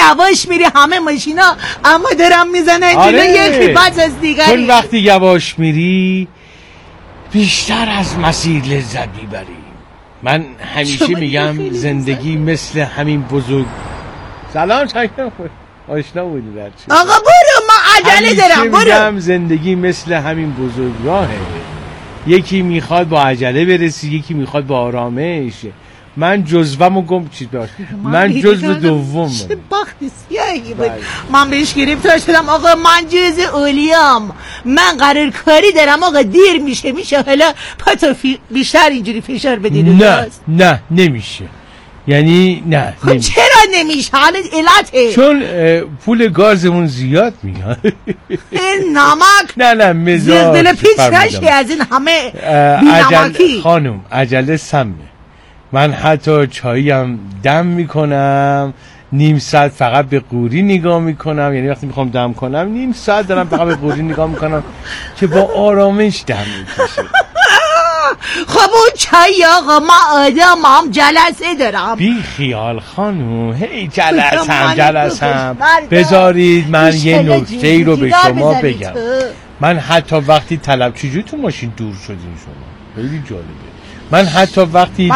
یواش میری همه ماشینا اما دارم میزنن جلو یکی بعد از دیگری. چون وقتی یواش میری بیشتر از مسیر لذت میبری. من همیشه میگم زندگی مثل همین بزرگ. سلام چاکرم آشنا بودی برچه. آقا برو ما عجله دارم برو. میگم زندگی مثل همین بزرگراهه. یکی میخواد با عجله برسی، یکی میخواد با آرامش. من جزوه‌مو گم چیز باش. من جزو دوم. چه بخت سیاهی بود. من بهش گرفتار شدم آقا من جزء اولیام. من قرار کاری دارم آقا دیر میشه حالا پاتو بیشتر اینجوری فشار بدی. نه نمیشه. یعنی نه نمیشه. چرا نمیشه؟ حالا علته چون پول گازمون زیاد میاد. این نمک نه مزاج دل پیچ نشی از این همه بینمکی. خانم عجله سمه. من حتی چاییم دم میکنم نیم ساعت فقط به قوری نگاه میکنم. یعنی وقتی میخوام دم کنم نیم ساعت دارم فقط به قوری نگاه میکنم که با آرامش دم میکشه. خب اون چای آقا ما آدمم جلسه دارم. بی خیال خانم هی جلسم. بذارید من یه نکته رو به شما بگم. من حتی وقتی چجوری تو ماشین دور شدین شما؟ خیلی جالبه. من حتی وقتی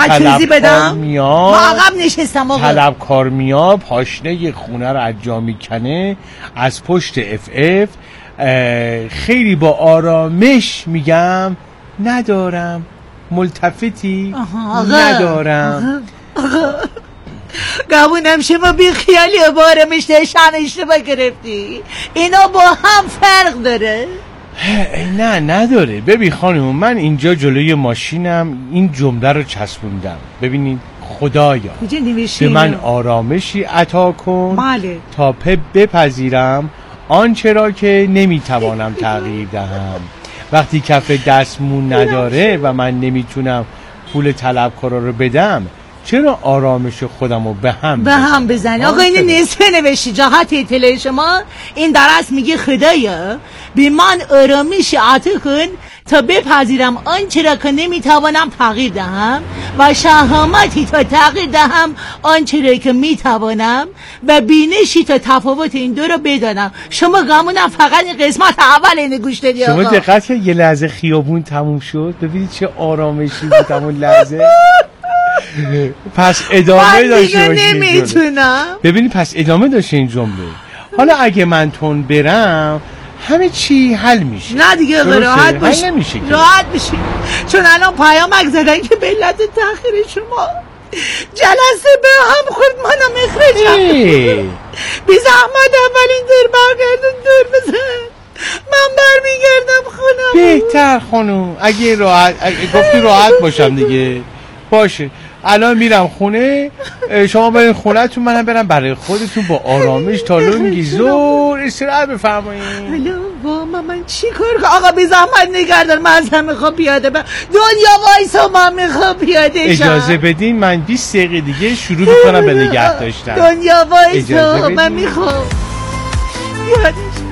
طلبکار میاد پاشنه خونه رو از جا میکنه از پشت اف خیلی با آرامش میگم ندارم ملتفتی ندارم. قبونم شما بی خیالی و بارمش داشتن اشتباه گرفتی. اینا با هم فرق داره. نه نداره. ببین خانم من اینجا جلوی ماشینم این جمله رو چسبوندم. ببینید خدایا به من آرامشی عطا کن تا بپذیرم آنچه را که نمیتوانم تغییر دهم. وقتی کف دستمون نداره و من نمیتونم پول طلبکارا رو بدم چرا آرامش خودم رو به هم بزنی؟ آقا این نصفه نوشتی جهت اطلاع شما این درست میگه خدایا به من آرامش عطا کن تا بپذیرم آنچه را که نمیتوانم تغییر دهم و شهامتی تا تغییر دهم آنچه را که میتوانم و بینشی تا تفاوت این دو را بدانم. شما گمونم فقط این قسمت اول اینو گوش دادی آقا. شما دقت کردید یه لحظه خیابون تموم شد ببینید چه آرامشی بود همون لحظه. پس ادامه داشته نمیتونم. ببینید پس ادامه داشته این جمله. حالا اگه من تون برم همه چی حل میشه. نه دیگه راحت باش. راحت بشی چون الان پیامک زدن که به علت تأخیر شما جلسه به هم خورد منم اخراجم. بی زحمت اولین دور برگردون دور بزن من برمیگردم خونم. بهتر خانم اگه گفتی راحت باشم دیگه باشه. الان میرم خونه شما برین خونه‌تون منم برم برای خودتون با آرامش تالونگی زور استراحت بفرمایید. الان من چی کار آقا بی زحمت نگردن من از هم میخوام پیاده دنیا وایسا من میخوام پیاده شم. اجازه بدین من 20 دقیقه دیگه شروع میکنم به نگه داشتن. دنیا وایسا من میخوام پیاده شم.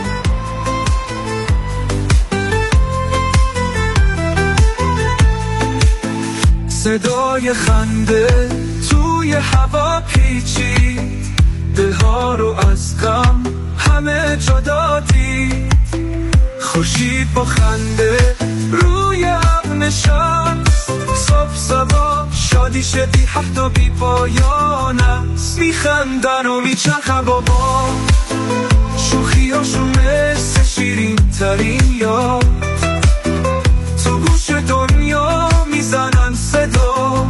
صدای خنده توی هوا پیچی دلها رو از غم همه جدا دید. خورشید با خنده روی ابر نشست صبح سبا شادی شدی حتی بی پایان است. میخندن و میچرخن بابا شوخیاشون مثل شیرین ترین یاد تو گوش دنیا میزنن صدا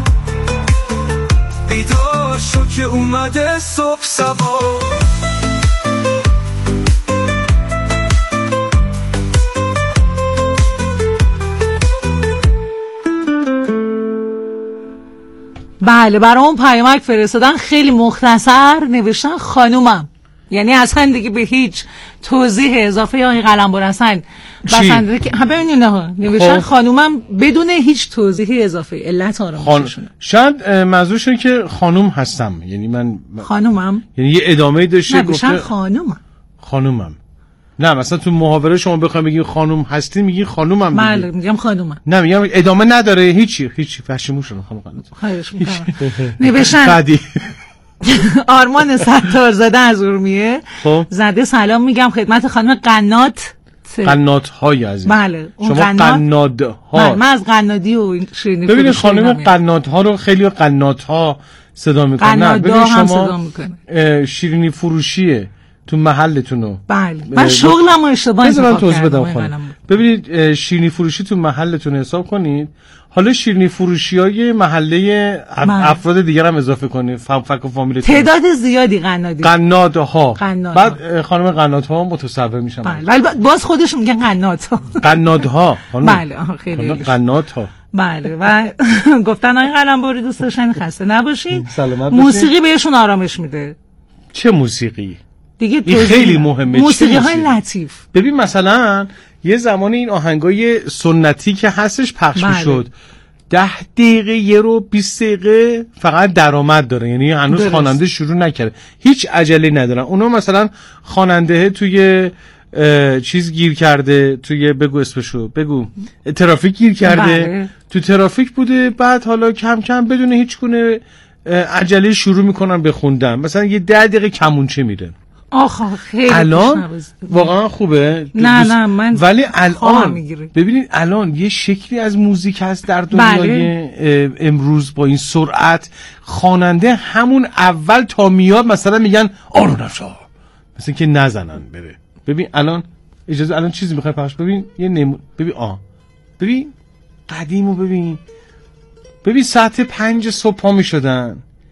بیدار شو که اومده صبح سبا. بله برام پیامک فرستادن خیلی مختصر نوشتن خانومم. یعنی اصلا دیگه به هیچ توضیح اضافه یا این قلمبر اصلا بسنده که ببینید نه نوشتن خانومم بدون هیچ توضیح اضافه علت آرامششون. شاید منظورش اینه که خانوم هستم یعنی من خانومم یعنی یه ادامه داشته گفته خانومم. نه مثلا تو محاوره شما بخواید بگید خانوم هستی میگی خانومم دیگه. بله میگم خانومم. نه میگم ادامه نداره هیچی پشیمون شدم خانوم. خواهش می‌کنم. نوشتن آرمان ستارزاده از ارومیه زده سلام میگم خدمت خانم قنات های عزیز. بله شما قناد ها. من از قنادی و شیرینی فروشی. ببینید خانم قنات ها رو خیلی قنات ها صدا میکنن. ببینید شما شیرینی فروشیه تو محلتونو. بله من شغلمو اشتباه انتخاب کردم. ببینید شیرینی فروشی تو محلتون حساب کنید. حالا شیرینی فروشیای محله افراد دیگر هم اضافه کنید. فک و فامیل تعداد زیادی قنادها. بعد خانم قنادها متصور میشن. ولی باز خودشون میگن قنادها. قنادها. بله خیلی قنادها. بله و گفتن آقای قلمبری دوست داشتن خسته نباشید. موسیقی بهشون آرامش میده. چه موسیقی؟ دیگه این خیلی مهمه. موسیقی های لطیف. ببین مثلا یه زمانی این آهنگای سنتی که هستش پخش میشد 10 دقیقه یه رو 20 دقیقه فقط درآمد داره، یعنی هنوز خواننده شروع نکرده، هیچ عجله ندارن. اونا مثلا خواننده توی چیز گیر کرده، توی بگو اسمشو بگو ترافیک گیر کرده. تو ترافیک بوده، بعد حالا کم کم بدون هیچ گونه عجله شروع میکنن به خوندن، مثلا یه 10 دقیقه کمونچه میره. آخه خیلی الان واقعا خوبه. نه من ولی الان ببینید الان یه شکلی از موزیک هست در دنیای امروز با این سرعت، خواننده همون اول تا میاد مثلا میگن آروم نشو، مثلا که نزنن بره. ببین الان اجازه الان چیزی میخوای پخش، ببین یه ببین قدیمو ببین ساعت 5 صبح پا میشدن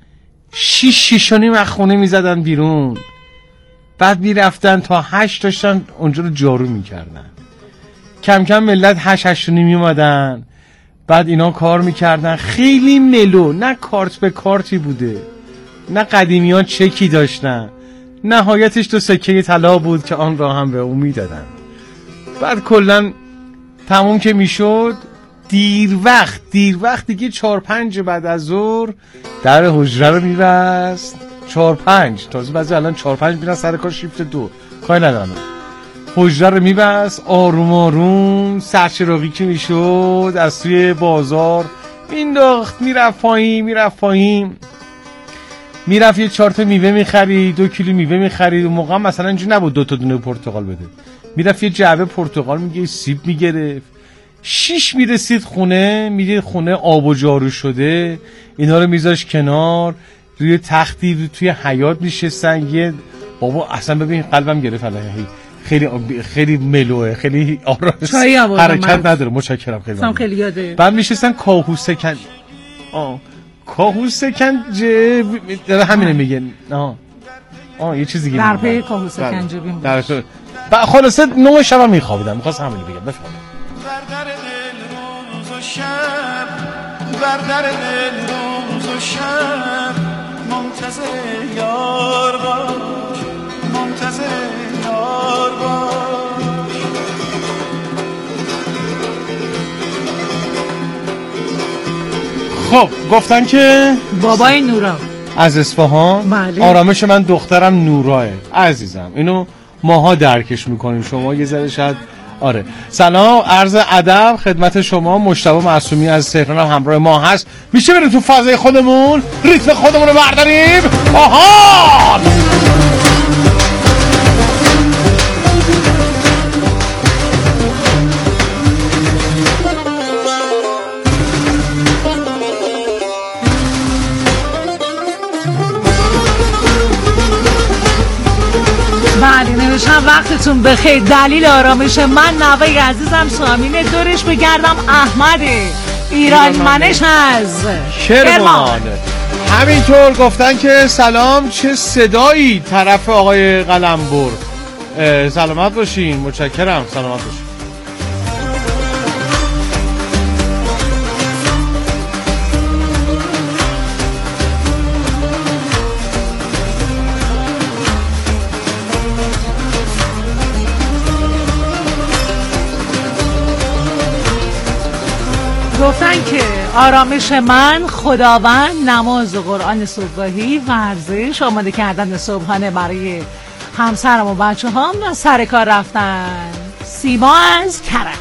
6 و نیم از خونه میزدن بیرون، بعد میرفتن تا 8 داشتن اونجا رو جارو میکردن. کم کم ملت 8 و نیم میومدن، بعد اینا کار میکردن. خیلی ملو، نه کارت به کارتی بوده، نه قدیمی ها چکی داشتن، نهایتش 2 سکه طلا بود که آن را هم به اون میدادن. بعد کلن تموم که میشد دیر وقت دیگه 4-5 بعد از ظهر در حجره رو میبست. 4-5 تازه بعضی الان 4-5 میرن سر کار شیفت 2 کاری ندارن. حجره رو میبست آروم آروم، سرچراغی که میشد از توی بازار مینداخت، میرفت پایین میرفت یه 4 تا میوه میخرید، 2 کیلو میوه میخرید. اون موقع مثلا اینجوری نبود 2 تا دونه پرتقال بده، میرفت یه جعبه پرتقال میگه، سیب میگرفت. 6 میرسید خونه، میدید خونه آب و جارو شده، اینا رو میذاش کنار، روی تختی توی حیاط نشستن. یه بابا اصلا ببین قلبم گرفت الهی، خیلی ملوه، خیلی آرام، حرکت نداره. متشکرم خیلی یاده. بعد میشستن کاهو سکنجه داره همینه میگن. یه چیزی دیگه در پی کاهو سکنجه بیم باشه. خلاصه 9 شب میخوابیدم، میخواست همینو بگم. بفرمایید. بر در دل روز و شب، بر در دل روز و شب، منتظر یار باش، منتظر یار باش. خب گفتن که بابای نورا از اصفهان. بله. آرامش من دخترم نوراه عزیزم، اینو ماها درکش میکنیم، شما یه ذره شاید. آره سلام، عرض ادب خدمت شما. مجتبی معصومی از تهران هم همراه ما هست. میشه بریم تو فضای خودمون ریتم خودمون رو برداریم. آها بله نوشتم وقتتون بخیر. دلیل آرامش من نوه عزیزم سامین دورش بگردم احمد ایران منش از کرمان. همینطور گفتن که سلام، چه صدایی طرف آقای قلمبر. سلامت باشین، متشکرم، سلامت باشین. گفتن که آرامش من خداوند، نماز و قرآن صبحگاهی، ورزش، آماده کردن صبحانه برای همسرم و بچه هم و سر کار رفتن. سیما از کرج.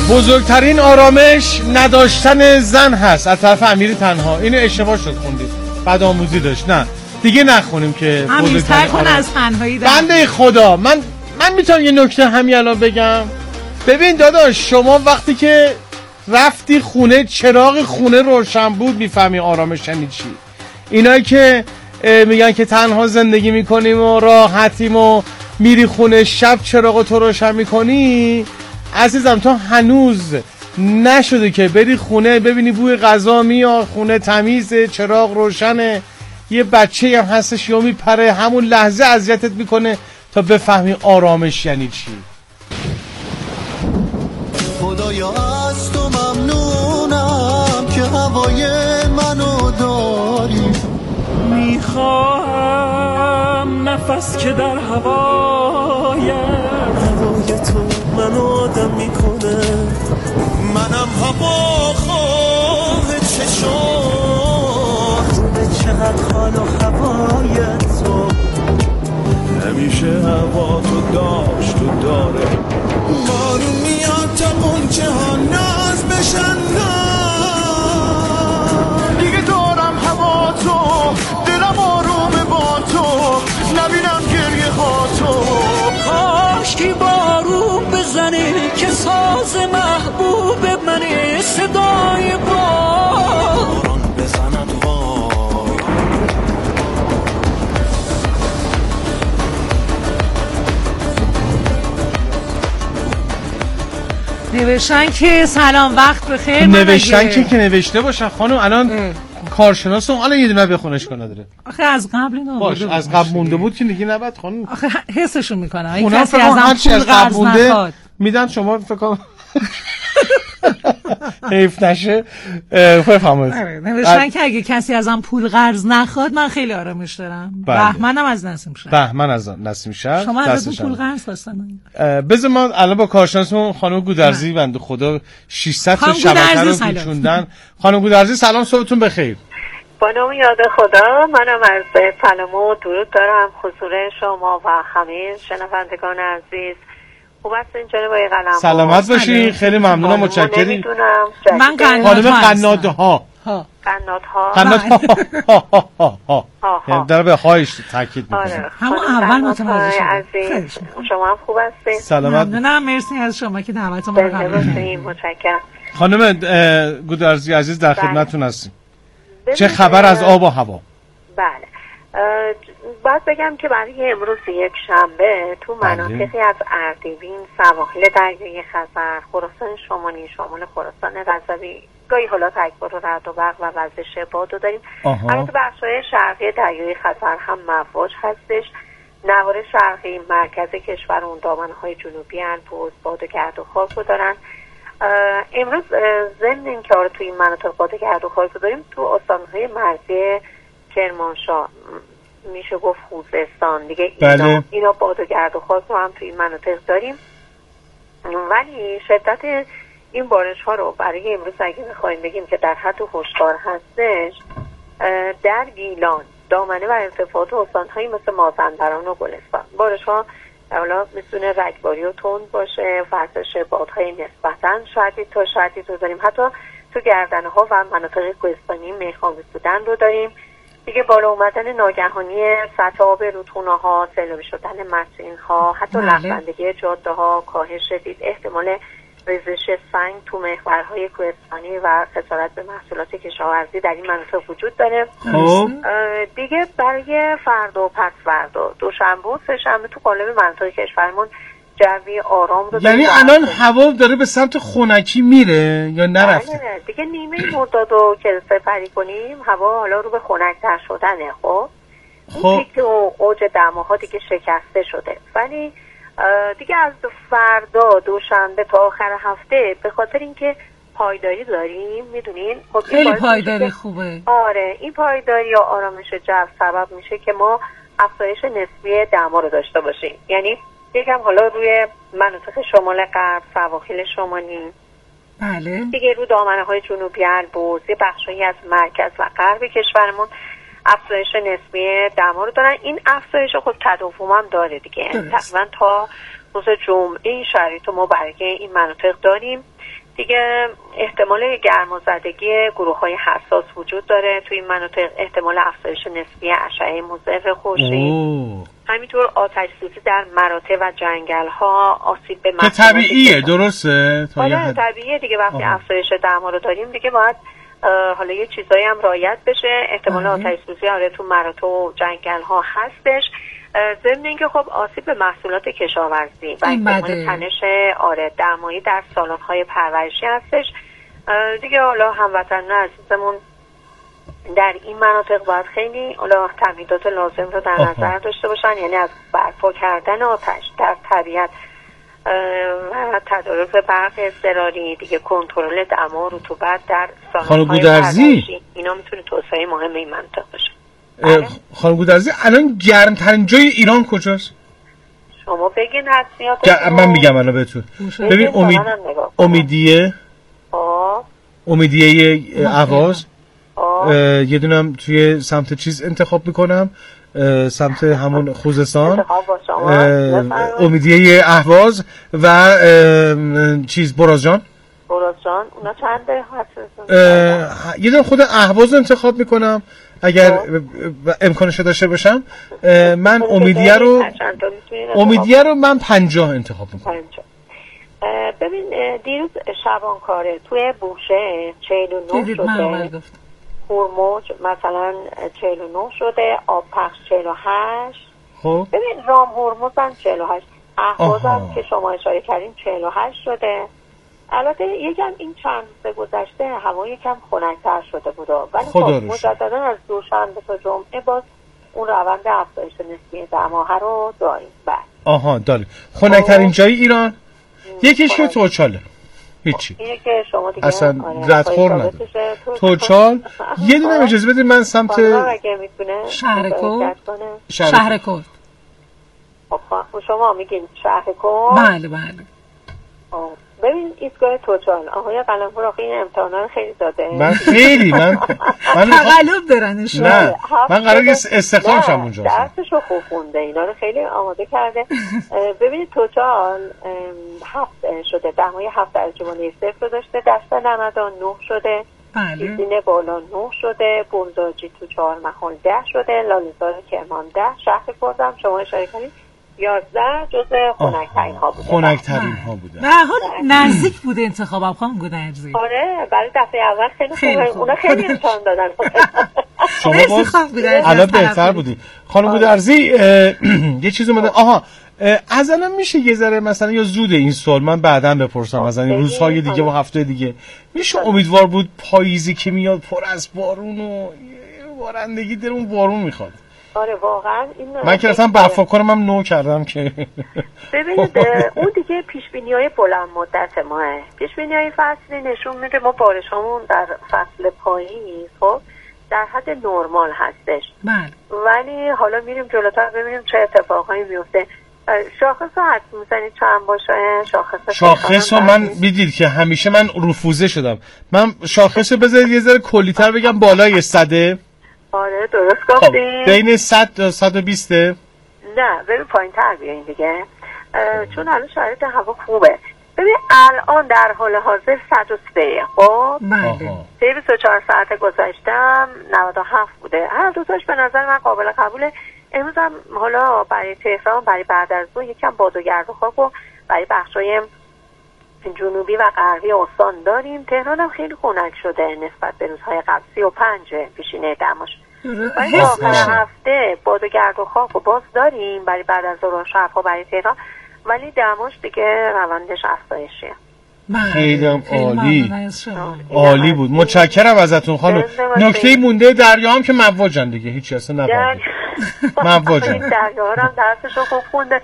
بزرگترین آرامش نداشتن زن هست از طرف امیر تنها. اینو اشتباه شد خوندید، بعد آموزی داشت. نه دیگه نخونیم که بزرگترین کن از تنهایی. بنده خدا من میتونم یه نکته همین الان بگم. ببین داداش، شما وقتی که رفتی خونه چراغ خونه روشن بود میفهمی آرامش یعنی چی. اینایی که میگن که تنها زندگی میکنیم و راحتیم و میری خونه شب چراغ تو روشن میکنی، عزیزم تو هنوز نشده که بری خونه ببینی بوی غذا میاد، خونه تمیزه، چراغ روشنه، یه بچه هم هستش یا میپره، همون لحظه اذیتت میکنه تا بفهمی آرامش یعنی چی. خدایا از تو ممنونم که هوای منو داری. میخواهم نفس که در هوای تو منو آدم میکنه. منم هوا خواه چشم خوبه چقدر حال و هوای تو. همیشه هوا تو داشت و داره. بارون میاد تا قنچه ها ناز بشن. دیگه دارم هوا تو، دلم آرومه با تو، نبینم گریه ها تو. کاش کی بارون بزنه که ساز محبوب منه، صدای بارون بزند وای. نوشتن که سلام وقت بخیر. نوشتن که نوشته باشن خانم. الان کارشناس اون الان یه دونه بخونش کنه داره. آخه از قبل اینا باش از قبل مونده بود که دیگه نباید خانم. آخه حسشون میکنه این اونا کسی ازم پول قرض نخواد میدن شما فکر کنم حیف نشه. بفرمایید. نوشتن که اگه کسی ازم پول قرض نخواد من خیلی آرامش دارم. بهمنم از نسیم شهر. بهمن از نسیم شهر. شما ازتون پول قرض خواستن؟ بذار ما الان با کارشناسمون خانم گودرزی بنده خدا 600 تا شبکه رو پیچوندن. خانم گودرزی سلام، صبحتون بخیر. با نام یاد خدا، منم عرض سلام و درود دارم حضور شما و همه شنوندگان عزیز. خوب هستین جناب آقای قلم‌ها؟ سلامت باشین. خیلی ممنونم، متشکرم. من خانم قنادها یعنی در به خواهش تاکید میکنم. همون اول متوجه شدم. شما هم خوب هستین؟ سلامت. ممنونم، مرسی از شما که دعوت ما رو قبول کردید. متشکرم. خانم گودرزی عزیز در خدمتتون هستیم. چه خبر از آب و هوا؟ بله، باید بگم که برای امروز یک شنبه تو مناطقی از اردبیل، سواحل دریای خزر، خراسان شمالی، شمال خراسان رضوی، گاهی حالات اکبر و رعد و برق و وزش باد رو داریم. البته بخش‌های شرقی دریای خزر هم مواج هستش. نوار شرقی مرکز کشور اون دامنه‌های جنوبی البرز باد و گرد و خاک رو دارن. امروز ضمن این کار توی این مناطق باد و گرد و خاک رو داریم. تو استان‌های مرزی کرمانشاه، میشه گفت خوزستان دیگه، اینا باد و گرد و خاک رو هم توی این مناطق داریم. ولی شدت این بارش ها رو برای امروز اگه بخوایم بگیم که در حد هشدار هستش، در گیلان، دامنه و ارتفاعات استان‌هایی مثل مازندران و گلستان بارش ها اولا میتونه رگباری و تند باشه، وزش بادهای نسبتاً شدید تا شدید رو داریم. حتی تو گردنه ها و مناطق کوهستانی میخوابی بودن رو داریم. دیگه بالا اومدن ناگهانی سطح آب رودخونه ها، سیلابی شدن مسیرها ها، حتی لغزندگی جاده ها کاهش دید. احتمال ریزش سنگ تو محورهای کوهستانی و خسارت به محصولات کشاورزی در این مناطق وجود داره. دیگه برای فردا و پس فردا، دوشنبه و سه‌شنبه تو قالب مناطق کشورمون جوی آرام رو یعنی الان هوا داره به سمت خنکی میره یا نرفته؟ دیگه نیمه مردادو که سپری کنیم هوا حالا رو به خنک‌تر شدنه. خب اون پیک و اوج دماها دیگه شکسته شده. ولی دیگه از فردا دوشنبه تا آخر هفته به خاطر اینکه پایداری داریم، میدونین خب خیلی پایداری خوبه. آره، این پایداری یا آرامش جو سبب میشه که ما افزایش نسبی دما رو داشته باشیم. یعنی یکم حالا روی مناطق شمال غرب، سواحل شمالی، بله دیگه رو دامنه های جنوبی البرز، یه بخشایی از مرکز و غرب کشورمون افزایش نسبی دما رو دارن. این افزایش خود تداوم هم داره دیگه، تقریبا تا روز جمعه شرایط ما برای این مناطق داریم دیگه. احتمال گرمازدگی گروه‌های حساس وجود داره توی این مناطق، احتمال افزایش نسبی اشعه مضر خورشید، همینطور آتش سوزی در مراتع و جنگل‌ها، آسیب به که طبیعیه. درسته؟ آره طبیعیه دیگه. وقتی افزایش دما رو داریم دیگه باید حالا یه چیزایی هم رعایت بشه. احتمال آتش سوزی آره تو مراتع و جنگل‌ها هستش. ضمن اینکه خب آسیب به محصولات کشاورزی و احتمال تنش دمایی در سالن‌های پرورشی هستش دیگه. حالا هموطنان عزیزمون در این مناطق باید خیلی حالا تمهیدات لازم رو در نظر داشته باشن، یعنی از برپا کردن آتش در طبیعت و تدارک برق اضطراری دیگه، کنترل دما و رطوبت در سالن‌های پرورشی، اینا میتونه توسعه مهم این منطقه باشه. خانم گودرزی الان گرمترین جای ایران کجاست؟ شما بگین حسنیات. من میگم الان بهتون. ببین امیدیه اهواز، یه دونم توی سمت چیز انتخاب میکنم، سمت همون خوزستان، امیدیه اهواز و چیز برازجان. اونا چنده هست؟ یه دونه خود اهواز انتخاب میکنم اگر امکانش داشته باشم. من امیدیه رو من 50 انتخاب میکنم. ببین دیروز شبانکاره توی بوشه 49 شده، هرمز مثلا 49 شده، آبپخش 48. خب ببین رام هرمز هم 48، اهواز هم که شما اشاره کردین 48 شده. البته یکم این چند روز گذشته هوا یکم خنک‌تر شده بود، ولی خب مجددا از دوشنبه تا جمعه باز اون روند افزایش نسبی دما رو داریم. بله داره. خنک‌ترین جای ایران یکیش که توچاله، هیچی اینه که شما دیگه اصلا ردخور نداره. توچال یه دونه اجازه بدید من سمت شهرکرد. شما میگین شهرکرد؟ بله. ببین ایستگاه توچال آقای قلمپور آخه این امتحانا خیلی داده. من تقلب دارنش. نه من قراره استخدام شم اونجا. درسشو خوب خونده، اینا رو خیلی آماده کرده. ببینید توچال 7 شده، دمای 7 درجه مایع 0 رو داشته، دست نمدان 9 شده، سیزین بالا 9 شده، بومزاجی تو 4 محل 10 شده، لاله‌زار کرمان 10، شهرکردم شما اشاره کنید 11 جزء خنک‌ترین ها بوده. خنک‌ترین ها بوده. نه نزدیک بوده انتخابم خانم گودرزی. آره برای دفعه اول خیلی خوبه. اونا خیلی امتحان دادن. شما باز الان بهتر بودی. خانم گودرزی یه چیز اومده. از الان میشه یه ذره مثلا یا زوده این سوال من بعداً بپرسم، مثلا این روزهای دیگه و هفته دیگه میشه امیدوار بود پاییزی که میاد پر از بارون و بارندگی درون بارون میخواد. آره واقعا این من که اصلا برفا کنم هم نو کردم که ببینید اون دیگه پیشبینی‌های بلند مدت ماه، پیشبینی‌های فصلی نشون میده ما بارشامون در فصل پاییز خب در حد نرمال هستش. ولی حالا میریم جلوتر ببینیم چه اتفاقایی میفته. شاخص رو حد میزنید چند باشه؟ شاخص رو من بیدید که همیشه من رفوزه شدم. من شاخص رو بذارید یه ذره کلی‌تر بگم، بالای 100. آره درست گفتید. بین 100 تا 120. نه ببین پایین تر بیاین دیگه، چون الان شرایط هوا خوبه. ببین الان در حال حاضر 103. خب طی 24 ساعت گذشتم 97 بوده. هر دو تاش به نظر من قابل قبوله. امروز هم حالا برای تهران برای بعد از ظهر یکم باد و گرد و خاک و برای بخشای جنوبی و غربی استان داریم. تهران هم خیلی خنک شده نسبت به روزهای قبل، 35 پیشینه دماش. برای آخر هفته باد و گرد و خاک و باز داریم برای بعد از ظهر شب‌ها برای تهران، ولی دماش دیگه روندش افزایشیه. خیلی عالی بود. متشکرم ازتون خانم. نکته مونده دریا هم که مواجن دیگه، هیچی اصلا نباید مواجن. دریا هم درسشو خوب خونده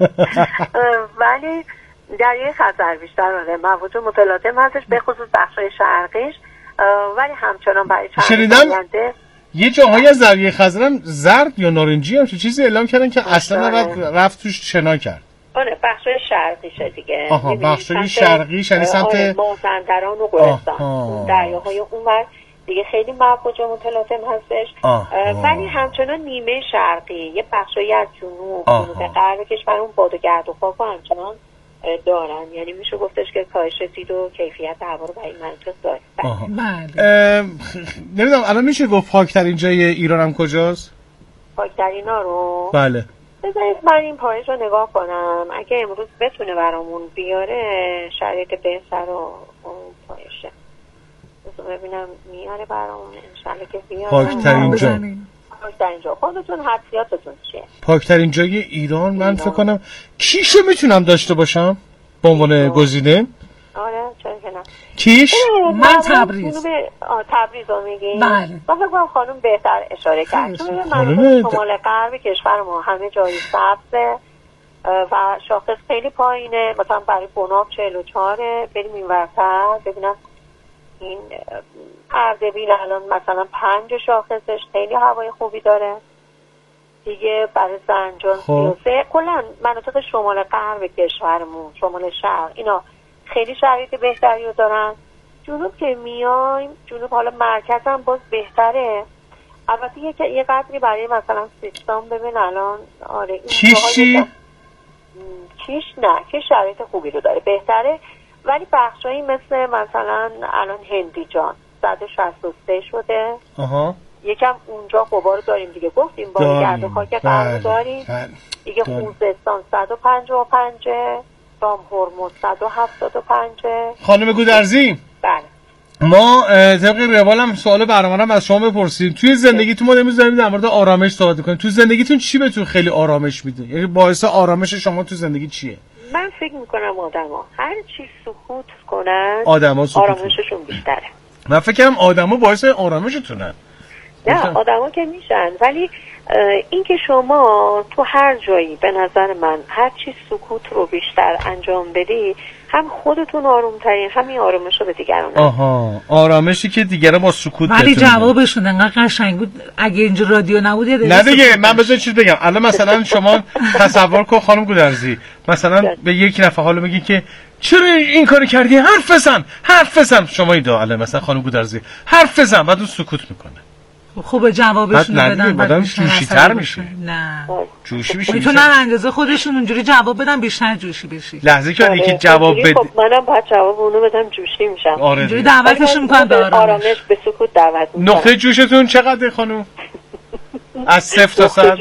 ولی دریای خزر بیشتر آره مواج متلاطم هستش، به خصوص بخشای شرقیش، ولی همچنان برای چند آینده یه جاهایی از دریای خزر هم زرد یا نارنجی هم چیزی اعلام کردن که اصلا رفت توش شنا کرد. آره بخشای شرقیشه دیگه. بخشای شرقیش یعنی سمت مازندران و گلستان، دریاهای اونور دیگه خیلی مواج متلاطم هستش. ولی همچنان نیمه شرقی یه بخشایی از جنوب غرب کشور اون باد و گرد و خاک همچنان دارن، یعنی میشه گفتش که کاهش دید و کیفیت هوا رو برای این منطقه داره. بله. نمیدونم الان میشه گفت پاکترین جای ایران هم کجاست؟ پاکترین ها رو؟ بله. بذارید من این پاییز رو نگاه کنم، اگه امروز بتونه برامون بیاره شرایط بهتر و پایشه. بذار ببینم میاره برامون، انشالله که بیاره. پاکترین جا. پاکترین جا. خودتون حدسیاتتون چیه؟ پاکترین جای ایران من فکر کنم کیشو میتونم داشته باشم به عنوان گزینه. آره چرا که نه. کیش؟ من تبریز. تبریز رو میگیم؟ بله. من فکر کنم خانم بهتر اشاره کرد. چون من شمال غرب کشور ما همه جایی سبزه و شاخص خیلی پایینه، مثلا برای بناب 44 بریم این ورتر ببینم این اردبیل الان مثلا 5 شاخصش خیلی هوای خوبی داره دیگه، برای زنجان 33. کلا مناطق شمال غرب کشورمون، شمال شرق، اینا خیلی شرایط بهتری رو دارن. جنوب که میایم، جنوب حالا مرکز هم باز بهتره، البته یه قدری برای مثلا سیستان ببین الان. آره این کیش شرایط خوبی رو داره، بهتره، ولی بخشایی مثلا الان هندیجان 163 شده. یکم اونجا غبار داریم دیگه، گفتیم با گرد و خاک قرار داریم دیگه. خوزستان 155، رام هرمز 175. خانم گودرزی، بله ما طبق روالم سوال برنامه‌ام از شما بپرسیم. توی زندگیتون ما امروز داریم در مورد آرامش صحبت می‌کنیم. توی زندگیتون چی بهتون خیلی آرامش میده؟ یعنی باعث آرامش شما تو زندگی چیه؟ من فکر می‌کنم آدما هر چی سکوت کنن آرامششون بیشتره. من فکر کنم آدما باعث آرامشتونن. نه آدما که میشن، ولی این که شما تو هر جایی به نظر من هر چی سکوت رو بیشتر انجام بدی، هم خودتون آرومترین، همین آرامش رو به دیگران. آرامشی که دیگران با سکوت بتونن. ولی جوابشون انقدر قشنگ بود، اگه اینجا رادیو نبود نه دیگه. من بذار چیز بگم. الان مثلا شما تصور کن خانم گودرزی، مثلا به یک نفر حالا میگی که چرا این کارو کردی؟ حرف بزن. شما الان مثلا خانم گودرزی حرف بزن، بعد اون سکوت میکنه. خوبه جوابشون بدن، بعدم جوشی‌تر میشه. نه جوشی میشه. میتونن اندازه خودشون اونجوری جواب بدن، بیشتر جوشی بشی. لحظه که یکی جواب بده، خب منم باید جواب اونو بدم، جوشی میشم. اینجوری دعوتشون میکنن به آرامش، به سکوت دعوت میکنن. نقطه جوشتون چقدر خانم؟ از 0 تا 100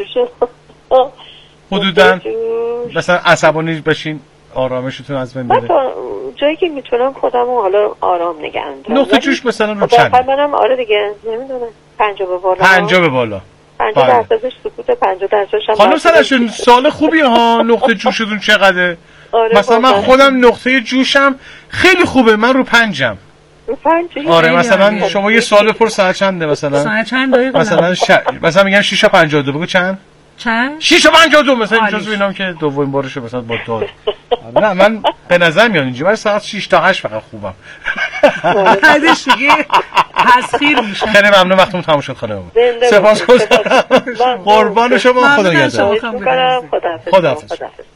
حدوداً. مثلا عصبانی بشین آرامشتون از بین بره. جایی که میتونم خودمو حالا آرام نگه دارم. نقطه جوش مثلا رو چند؟ منم آره دیگه نمیدونم 50 به بالا. 50 به بالا. 50% سکوت، 50% هم. خانم سرشون سوال خوبیه ها. نقطه جوشتون چقدره؟ مثلا من خودم نقطه جوشم خیلی خوبه، من رو 5م. رو 5؟ آره مثلا شما یه سوال بپرس ساعت چنده مثلا؟ ساعت چند دقیقه؟ مثلا میگن 6:52. بگو چند؟ 6:52 مثلا اجازه ببینم که دومین بارشه مثلا با داد. نه من به نظر میاد اینجوری برای ساعت 6 تا 8 فقط خوبم. بعدش دیگه تسخیر میشه. خیلی ممنون، وقتمون تموم شد خانم. سپاسگزارم. قربان شما. خدا نگهدار. خداحافظ.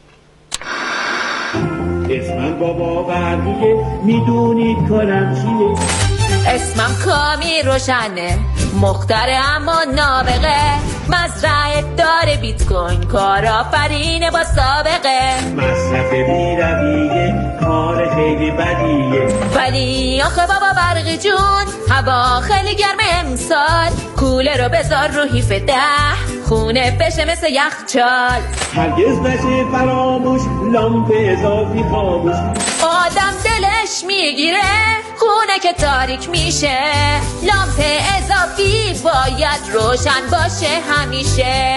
اسمم بابا برمیگه میدونید کارم چیه. اسمم کامی روشنه، مختره اما نابغه، مزرعه داره بیت کوین، کارآفرینه با سابقه، مصرف بی‌رویه، کار خیلی بدیه، ولی آخه بابا برقی جون هوا خیلی گرمه امسال، کوله رو بذار رو هیف 10 خونه بشه مثل یخچال، هرگز نشه فراموش لامپ اضافی خاموش، آدم دلش میگیره خونه که تاریک میشه، لامپ اضافی باید روشن باشه همیشه.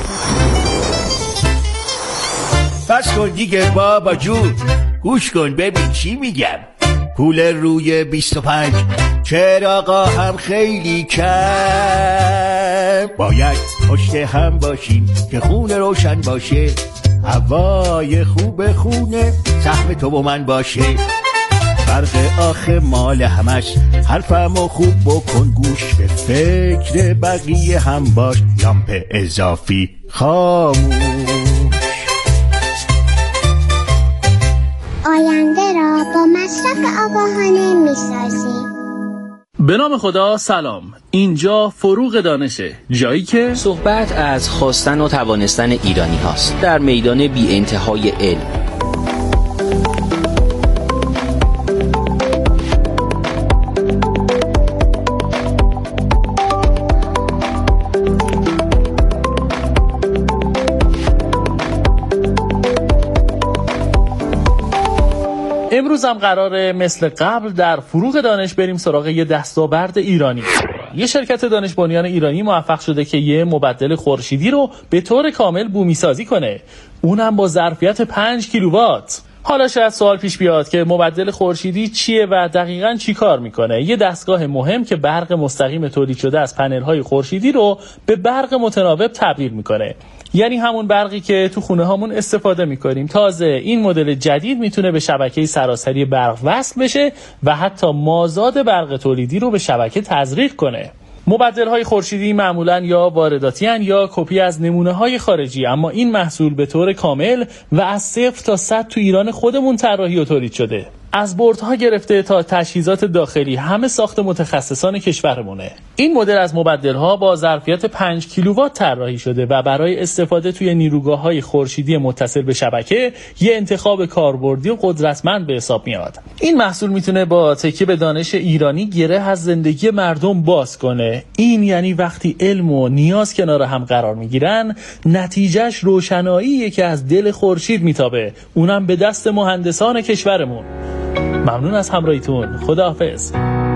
بس کن دیگه بابا جون، گوش کن ببین چی میگم. پول روی 25 چراغا هم خیلی کم، باید پشت هم باشیم که خونه روشن باشه، هوای خوب خونه سهم تو و من باشه. فرق آخه مال همش، حرفمو خوب بکن گوش، به فکر بقیه هم باش، لامپ اضافی خاموش. آینده را با مصرف آگاهانه می‌سازیم. به نام خدا. سلام، اینجا فروغ دانشه، جایی که صحبت از خواستن و توانستن ایرانی هاست در میدان بی انتهای علم. امروز هم قراره مثل قبل در فروغ دانش بریم سراغ یه دستاورد ایرانی. یه شرکت دانش بنیان ایرانی موفق شده که یه مبدل خورشیدی رو به طور کامل بومی سازی کنه، اونم با ظرفیت 5 کیلووات. حالا شاید سوال پیش بیاد که مبدل خورشیدی چیه و دقیقاً چی کار میکنه؟ یه دستگاه مهم که برق مستقیم تولید شده از پنل‌های خورشیدی رو به برق متناوب تبدیل میکنه. یعنی همون برقی که تو خونه هامون استفاده میکنیم. تازه این مدل جدید میتونه به شبکه سراسری برق وصل بشه و حتی مازاد برق تولیدی رو به شبکه تزریق کنه. مبدل‌های خورشیدی معمولاً یا وارداتی ان یا کپی از نمونه‌های خارجی، اما این محصول به طور کامل و از 0 تا 100 تو ایران خودمون طراحی و تولید شده. از بردها گرفته تا تجهیزات داخلی همه ساخت متخصصان کشورمونه. این مدل از مبدل‌ها با ظرفیت 5 کیلووات طراحی شده و برای استفاده توی نیروگاه‌های خورشیدی متصل به شبکه یه انتخاب کاربردی و قدرتمند به حساب میاد. این محصول میتونه با تکیه به دانش ایرانی گره از زندگی مردم باز کنه. این یعنی وقتی علم و نیاز کنار هم قرار میگیرن، نتیجهش روشناییه که از دل خورشید میتابه، اونم به دست مهندسان کشورمون. ممنون از همراهیتون. خداحافظ.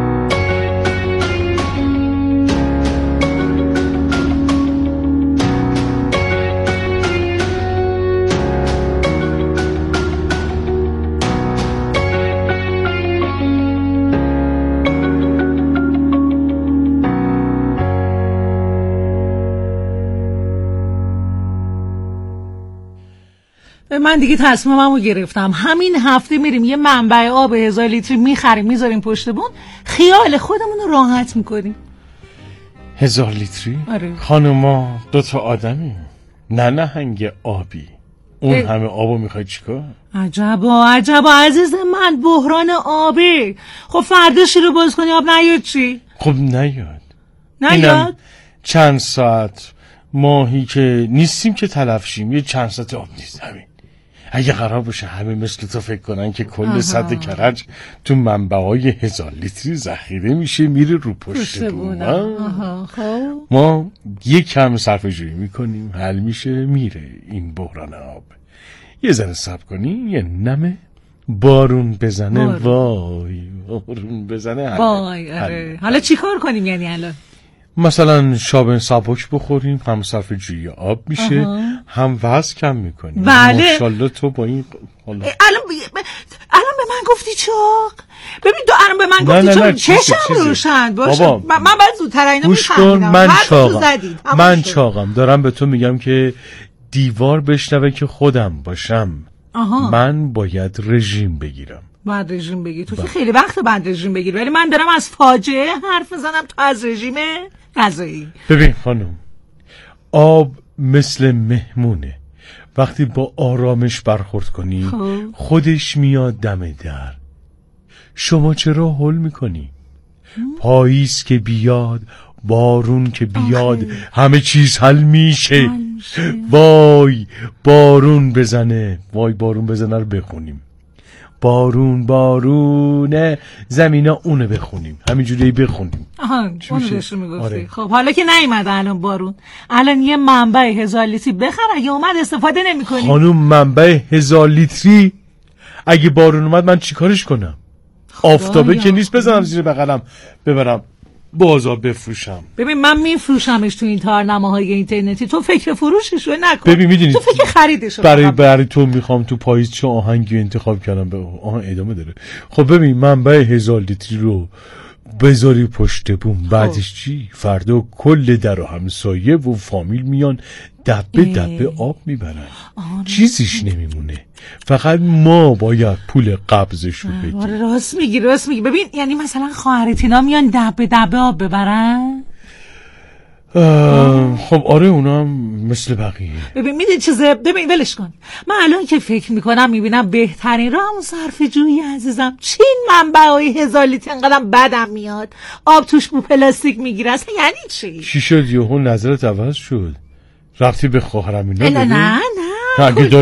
من دیگه تصمیممو گرفتم. همین هفته میریم یه منبع آب 1000 لیتری میخریم میذاریم پشت بون، خیال خودمون رو راحت میکنیم. 1000 لیتری؟ آره. خانوما 2 تا آدمی، نه نهنگ آبی. اون همه آبو میخوای چیکار؟ عجبا عزیز من، بحران آبه. خب فرداش رو باز کنی آب نیاد چی؟ خب نیاد چند ساعت ماهی که نیستیم که تلف شیم، یه چند ساعت آب نیست. همین اگه قرار باشه همه مثل تو فکر کنن که کل سد کرج تو منبعای 1000 لیتری ذخیره میشه میره رو پشت بون، ما یه کم صرفه جویی میکنیم حل میشه میره این بحران آب. یه ذره صبر کنی یه نمه بارون بزنه وای بارون بزنه وای. حالا چی کار کنیم یعنی الان؟ مثلا شابن سبک بخوریم، هم صرف جویی آب میشه، هم وزن کم میکنیم. بله ماشاءالله تو با این الان به من گفتی چاق. ببین تو الان به من گفتی چاق، چشم روشن باشه. من باید زودتر اینا میفهمیدم. من چاقم دارم به تو میگم که دیوار بشنوه که خودم باشم. من باید رژیم بگیرم. باید رژیم بگیری؟ تو که خیلی وقت بعد رژیم بگیری، ولی من دارم از فاجعه حرف میزنم، تو از رژیم غذایی. ببین خانم، آب مثل مهمونه، وقتی با آرامش برخورد کنی خودش میاد دم در. شما چرا هول میکنی؟ پاییز که بیاد، بارون که بیاد، همه چیز حل میشه. وای بارون بزنه، وای بارون بزنه رو بخونیم. بارونه زمینا اونه بخونیم، همینجوری بخونیم. اونو داشتو میگفتی. خب حالا که نیومد الان بارون، الان یه منبع 1000 لیتری بخر، اگه اومد استفاده نمی کنی. خانوم منبع 1000 لیتری اگه بارون اومد من چیکارش کنم؟ آفتابه که نیست بزنم زیر بغلم ببرم بازار بفروشم. ببین من میفروشمش تو این تارنمه‌های اینترنتی، تو فکر فروشش رو نکن. ببین میدونی تو فکر خریدش رو برای تو میخوام تو پاییز چه آهنگی انتخاب کردم. به ادامه داره. خب ببین منبع 1000 لیتری رو بذاری پشت بوم، بعدش چی؟ فردا کل در و همسایه و فامیل میان دبه آب میبرن، چیزیش نمیمونه، فقط ما باید پول قبضشو بدیم. راست میگی. ببین یعنی مثلا خواهرتینا میان دبه آب ببرن. خب آره اونا هم مثل بقیه. ببین میدونی چیزه، ببین ولش کن. من الان که فکر میکنم میبینم بهترین راه همون صرفه جویی عزیزم. چین منبعای 1000 لیتر انقدر بدم میاد، آب توش بو پلاستیک میگیره، اصلا یعنی چی شد یهو نظرت عوض شد؟ رفتی به خواهرم اینا؟ نه